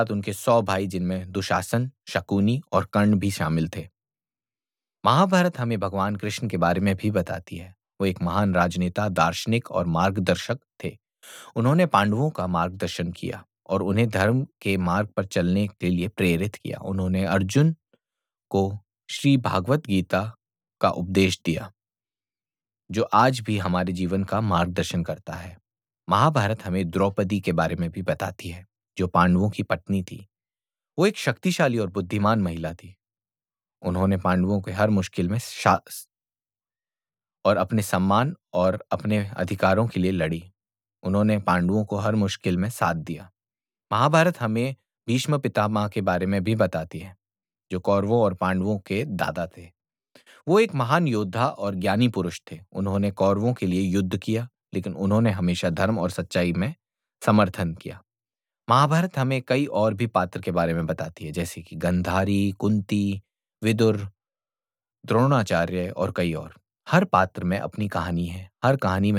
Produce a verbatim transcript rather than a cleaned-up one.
साथ उनके सौ भाई, जिनमें दुशासन, शकुनी और कर्ण भी शामिल थे। महाभारत हमें भगवान कृष्ण के बारे में भी बताती है। वो एक महान राजनेता, दार्शनिक और मार्गदर्शक थे। उन्होंने पांडवों का मार्गदर्शन किया और उन्हें धर्म के मार्ग पर चलने के लिए प्रेरित किया। उन्होंने अर्जुन को श्री भागवत गीता का उपदेश दिया, जो आज भी हमारे जीवन का मार्गदर्शन करता है। महाभारत हमें द्रौपदी के बारे में भी बताती है, जो पांडवों की पत्नी थी। वो एक शक्तिशाली और बुद्धिमान महिला थी। उन्होंने पांडवों के हर मुश्किल में साहस और अपने सम्मान और अपने अधिकारों के लिए लड़ी। उन्होंने पांडवों को हर मुश्किल में साथ दिया। महाभारत हमें भीष्म पितामह के बारे में भी बताती है, जो कौरवों और पांडवों के दादा थे। वो एक महान योद्धा और ज्ञानी पुरुष थे। उन्होंने कौरवों के लिए युद्ध किया, लेकिन उन्होंने हमेशा धर्म और सच्चाई में समर्थन किया। महाभारत हमें कई और भी पात्र के बारे में बताती है, जैसे कि गंधारी, कुंती, विदुर, द्रोणाचार्य और कई और। हर पात्र में अपनी कहानी है। हर कहानी में